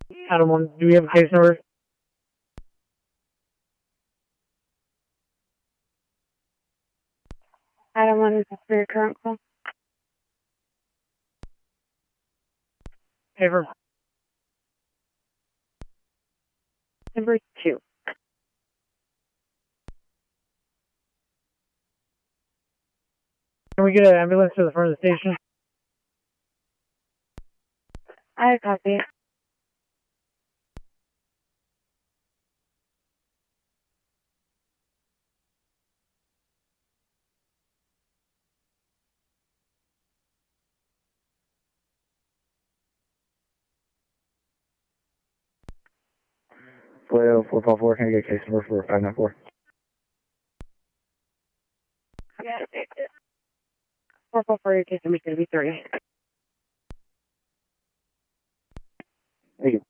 Adam 1, do we have a case number? Adam 1, is this for your current call? Paper. Number 2. Can we get an ambulance to the front of the station? I copy. Toledo 454, can I get a case number for 594? Yeah, 444, your case number is going to be 30. Thank you.